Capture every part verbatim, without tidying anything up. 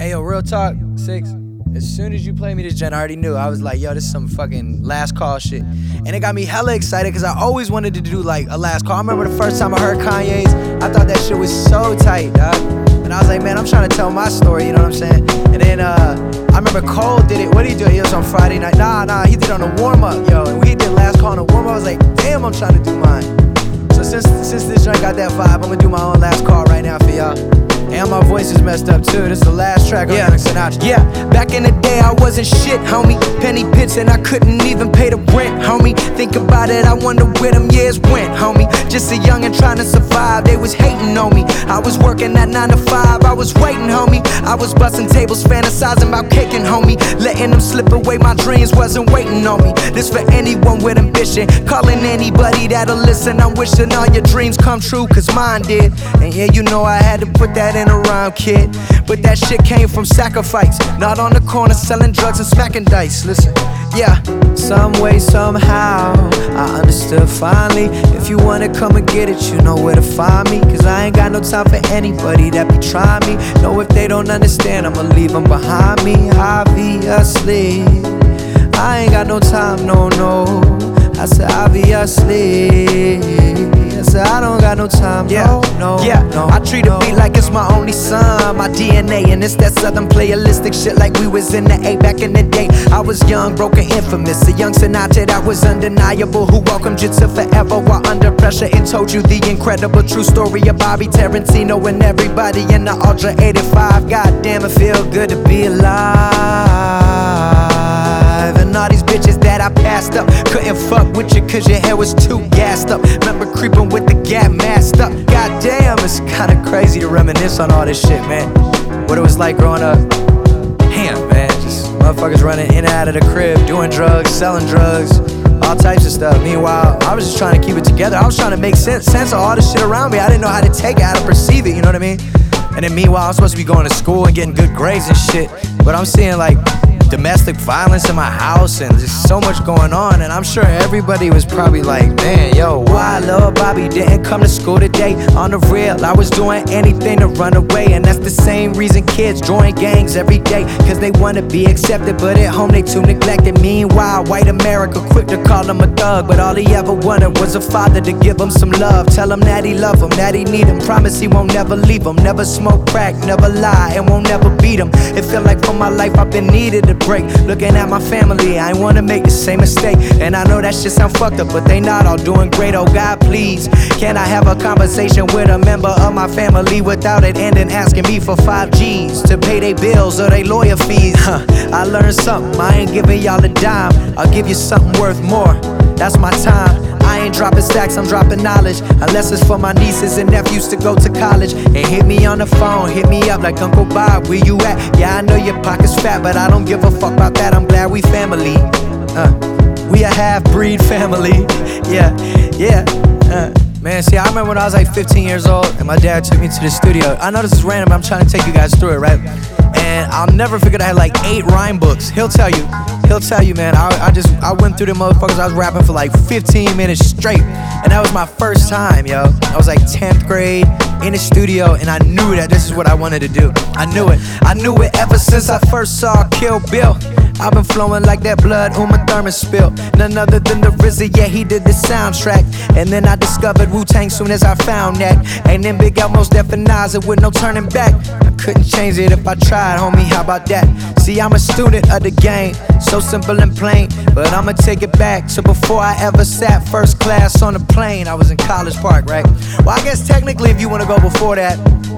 Hey yo, real talk, Six. As soon as you played me this gen, I already knew. I was like, yo, this is some fucking last call shit. And it got me hella excited because I always wanted to do like a last call. I remember the first time I heard Kanye's, I thought that shit was so tight, dog. And I was like, man, I'm trying to tell my story, you know what I'm saying? And then uh, I remember Cole did it. What did he do? It was on Friday night. Nah, nah, he did it on the warm up, yo. And we did last call on the warm up. I was like, damn, I'm trying to do mine. So since since this joint got that vibe, I'm gonna do my own last call right now for y'all. And my voice is messed up too. This is the last track on yeah. Young Sinatra. Yeah, back in the day I wasn't shit, homie. Penny pits and I couldn't even pay the rent, homie. Think about it, I wonder where them years went, homie. Just a youngin' trying to survive, they was hating on me. I was working at nine to five, I was waiting, homie. I was busting tables, fantasizing about kicking, homie. Letting them slip away, my dreams wasn't waiting on me. This for anyone with ambition, calling anybody that'll listen. I'm wishing all your dreams come true, cause mine did. And yeah, you know I had to put that in around, kid. But that shit came from sacrifice, not on the corner selling drugs and smacking dice. Listen, yeah. Some way, somehow, I understood finally. If you wanna come and get it, you know where to find me. Cause I ain't got no time for anybody that be trying me. Know if they don't understand, I'ma leave them behind me. Obviously, I ain't got no time, no, no. I said obviously, I said I don't got no time, yeah, no, no, yeah. no, I treat no. a beat like it's my only son, my D N A, and it's that southern playalistic shit like we was in the A back in the day. I was young, broke and infamous, a young Sinatra that was undeniable, who welcomed you to forever while under pressure and told you the incredible true story of Bobby Tarantino and everybody in the Ultra eighty-five. God damn, it feel good to be alive. And all these bitches that I passed up couldn't fuck with you cause your hair was too gassed up. Remember creeping with the gap masked up. God damn, it's kinda crazy to reminisce on all this shit, man. What it was like growing up. Damn, man, just motherfuckers running in and out of the crib, doing drugs, selling drugs, all types of stuff. Meanwhile, I was just trying to keep it together. I was trying to make sense, sense of all the shit around me. I didn't know how to take it, how to perceive it, you know what I mean? And then meanwhile, I'm supposed to be going to school and getting good grades and shit, but I'm seeing like domestic violence in my house and just so much going on. And I'm sure everybody was probably like, man, yo, why little Bobby didn't come to school today? On the real, I was doing anything to run away. And that's the same reason kids join gangs every day, cause they wanna be accepted, but at home they too neglected. Meanwhile, white America quick to call him a thug, but all he ever wanted was a father to give him some love. Tell him that he love him, that he need him, promise he won't never leave him. Never smoke crack, never lie, and won't never beat him. It feel like for my life I've been needed to break. Looking at my family, I ain't wanna make the same mistake. And I know that shit sound fucked up, but they not all doing great. Oh God, please, can I have a conversation with a member of my family without it ending asking me for five G's to pay they bills or they lawyer fees? Huh, I learned something, I ain't giving y'all a dime. I'll give you something worth more, that's my time. I ain't dropping stacks, I'm dropping knowledge. Unless it's for my nieces and nephews to go to college. And hit me on the phone, hit me up like Uncle Bob, where you at? Yeah, I know your pocket's fat, but I don't give a fuck about that. I'm glad we family. Uh, we a half-breed family. Yeah, yeah. Uh. Man, see, I remember when I was like fifteen years old and my dad took me to the studio. I know this is random, but I'm trying to take you guys through it, right? And I'll never forget I had like eight rhyme books. He'll tell you, he'll tell you, man, I, I just, I went through the motherfuckers. I was rapping for like fifteen minutes straight. And that was my first time, yo. I was like tenth grade in the studio and I knew that this is what I wanted to do. I knew it. I knew it ever since I first saw Kill Bill. I've been flowing like that blood Uma Thurman spilled. None other than the R Z A, yeah, he did the soundtrack. And then I discovered Wu-Tang soon as I found that. And then Big L Mos Def and Nas with no turning back. I couldn't change it if I tried, homie, how about that? See, I'm a student of the game, so simple and plain. But I'ma take it back to before I ever sat first class on a plane. I was in College Park, right? Well, I guess technically if you wanna go before that,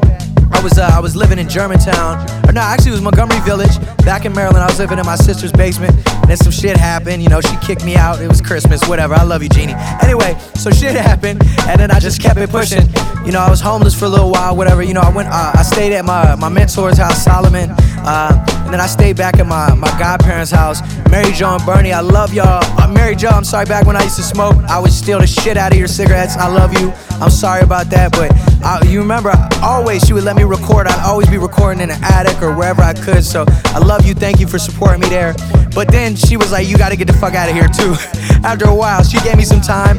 I was uh, I was living in Germantown, or no, actually it was Montgomery Village, back in Maryland. I was living in my sister's basement, and then some shit happened. You know, she kicked me out. It was Christmas, whatever. I love you, Jeannie. Anyway, so shit happened, and then I just kept it pushing. You know, I was homeless for a little while, whatever. You know, I went, uh, I stayed at my my mentor's house, Solomon, uh, and then I stayed back at my my godparents' house, Mary Jo and Bernie. I love y'all. Uh, Mary Jo, I'm sorry. Back when I used to smoke, I would steal the shit out of your cigarettes. I love you. I'm sorry about that, but I, you remember, always she would let me record. I'd always be recording in the attic or wherever I could. So I love you. Thank you for supporting me there. But then she was like, you got to get the fuck out of here too. After a while, she gave me some time.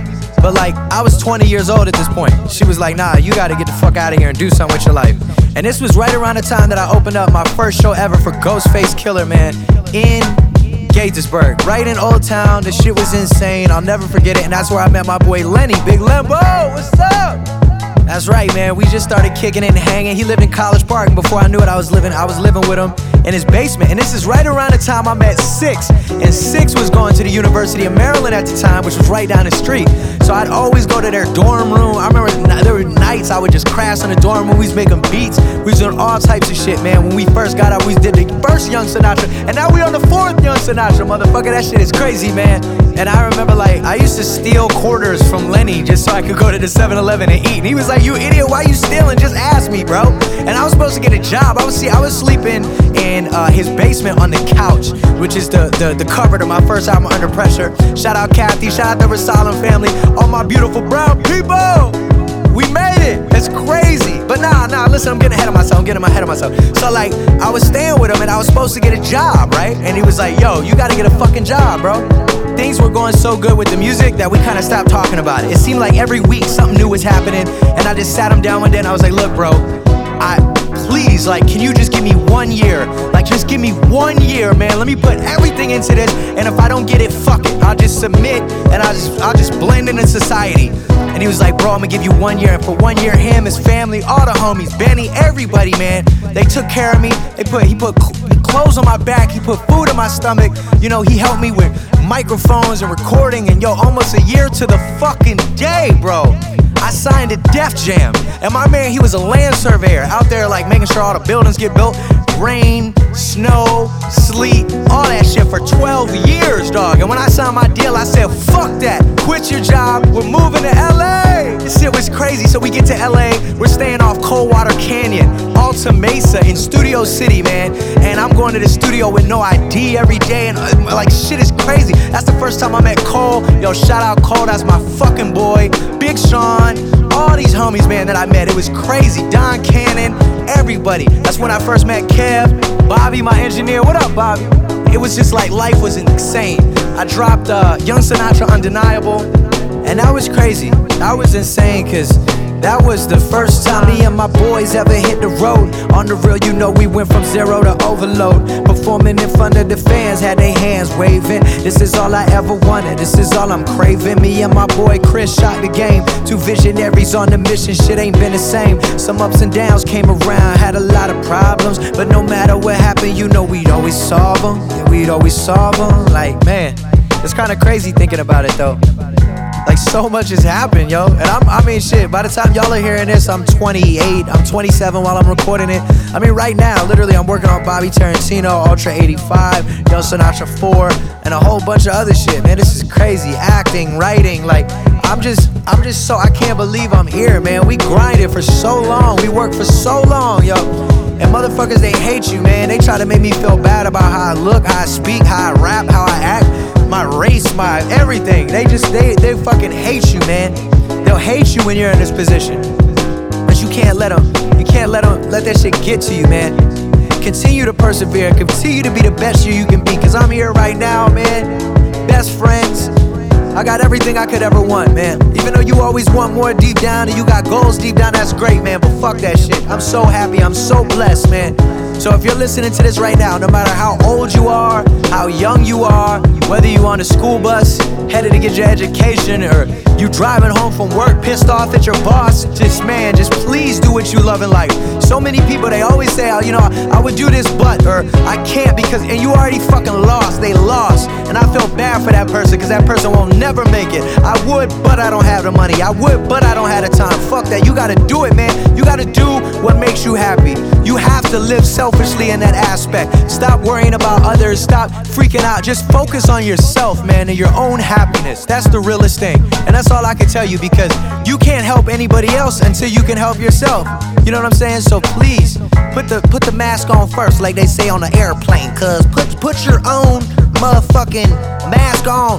But like, I was twenty years old at this point. She was like, nah, you gotta get the fuck out of here and do something with your life. And this was right around the time that I opened up my first show ever for Ghostface Killah, man, in Gaithersburg, right in Old Town. The shit was insane. I'll never forget it. And that's where I met my boy Lenny, Big Limbo. What's up? That's right, man. We just started kicking it and hanging. He lived in College Park, and before I knew it, I was living, I was living with him in his basement. And this is right around the time I met Six. And Six was going to the University of Maryland at the time, which was right down the street. So I'd always go to their dorm room. I remember there were nights I would just crash in the dorm room. We was making beats. We was doing all types of shit, man. When we first got out, we did the first Young Sinatra, and now we on the fourth Young Sinatra, motherfucker. That shit is crazy, man. And I remember, like, I used to steal quarters from Lenny just so I could go to the seven eleven and eat. And he was like, you idiot, why you stealing? Just ask me, bro. And I was supposed to get a job. I was see, I was sleeping in uh, his basement on the couch, which is the, the, the cover to my first album, Under Pressure. Shout out Kathy, shout out the Rasalam family, all my beautiful brown people. We made it. That's crazy. But nah, nah, listen, I'm getting ahead of myself. I'm getting ahead of myself. So like, I was staying with him and I was supposed to get a job, right? And he was like, yo, you gotta get a fucking job, bro. Things were going so good with the music that we kind of stopped talking about it. It seemed like every week something new was happening, and I just sat him down one day and I was like, look, bro, I please, like, can you just give me one year? Like, just give me one year, man. Let me put everything into this, and if I don't get it, fuck it. I'll just submit, and I'll just, I'll just blend into society. And he was like, bro, I'm gonna give you one year. And for one year, him, his family, all the homies, Benny, everybody, man, they took care of me. They put, he put clothes on my back. He put food in my stomach. You know, he helped me with microphones and recording. And yo, almost a year to the fucking day, bro, I signed to Def Jam. And my man, he was a land surveyor out there, like, making sure all the buildings get built. Rain, snow, sleet, all that shit for twelve years, dog. And when I signed my deal, I said, fuck that. Quit your job. We're moving to L A. This shit was crazy. So we get to L A. We're staying off Coldwater Canyon, Alta Mesa in Studio City, man. And I'm going to the studio with no I D every day. And uh, like, shit is crazy. That's the first time I met Cole. Yo, shout out Cole. That's my fucking boy. Big Sean. All these homies, man, that I met. It was crazy. Don Cannon. Everybody. That's when I first met Kev, Bobby, my engineer. What up, Bobby? It was just like, life was insane. I dropped uh, Young Sinatra, Undeniable, and that was crazy. That was insane, cause that was the first time me and my boys ever hit the road. On the real, you know, we went from zero to overload. Performing in front of the fans, had their hands waving. This is all I ever wanted, this is all I'm craving. Me and my boy Chris shot the game. Two visionaries on the mission, shit ain't been the same. Some ups and downs came around, had a lot of problems. But no matter what happened, you know we'd always solve them. Yeah, we'd always solve them. Like, man, it's kinda crazy thinking about it though. Like, so much has happened, yo. And I'm, I mean, shit, by the time y'all are hearing this, I'm twenty-eight, I'm twenty-seven while I'm recording it. I mean, right now, literally, I'm working on Bobby Tarantino, Ultra eighty-five, Young Sinatra four, and a whole bunch of other shit, man. This is crazy. Acting, writing, like, I'm just, I'm just so, I can't believe I'm here, man. We grinded for so long. We worked for so long, yo. And motherfuckers, they hate you, man. They try to make me feel bad about how I look, how I speak, how I rap, how I act, my race, my everything. They just, they, they fucking hate you, man. They'll hate you when you're in this position. But you can't let them, you can't let them, let that shit get to you, man. Continue to persevere, continue to be the best you you can be. Cause I'm here right now, man. Best friends. I got everything I could ever want, man. Even though you always want more deep down and you got goals deep down, that's great, man. But fuck that shit. I'm so happy, I'm so blessed, man. So if you're listening to this right now, no matter how old you are, how young you are, whether you on a school bus, headed to get your education, or you driving home from work, pissed off at your boss, just, man, just please do what you love in life. So many people, they always say, oh, you know, I would do this, but, or I can't because, and you already fucking lost. They lost. And I feel bad for that person because that person will never make it. I would, but I don't have the money. I would, but I don't have the time. Fuck that. You gotta do it, man. You gotta do what makes you happy. You have to live selfishly in that aspect. Stop worrying about others. Stop freaking out. Just focus on yourself, man, and your own happiness. That's the realest thing. And that's all I can tell you, because you can't help anybody else until you can help yourself. You know what I'm saying? So please, put the put the mask on first, like they say on the airplane, cuz put, put your own motherfucking mask on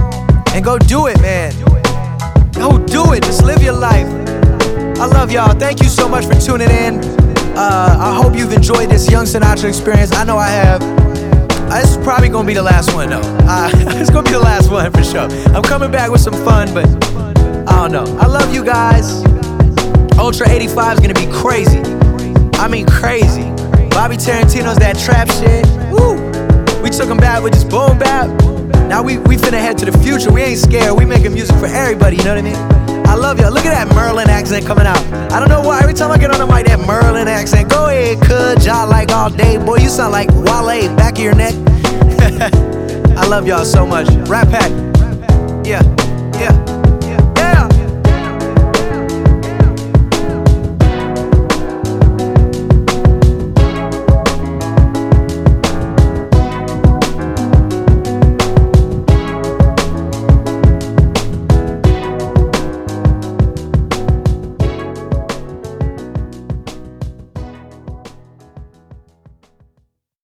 and go do it, man. Go do it. Just live your life. I love y'all. Thank you so much for tuning in. Uh, I hope you've enjoyed this Young Sinatra experience. I know I have. Uh, this is probably gonna be the last one, though. Uh, it's gonna be the last one for sure. I'm coming back with some fun, but I don't know. I love you guys. Ultra eighty-five is gonna be crazy. I mean crazy. Bobby Tarantino's that trap shit. Woo. We took him back with just boom bap. Now we, we finna head to the future. We ain't scared. We making music for everybody, you know what I mean? I love y'all. Look at that Merlin accent coming out. I don't know why. Every time I get on the mic, that Merlin accent. Go ahead, cuz y'all like all day. Boy, you sound like Wale, back of your neck. I love y'all so much. Rat Pack. Yeah, yeah.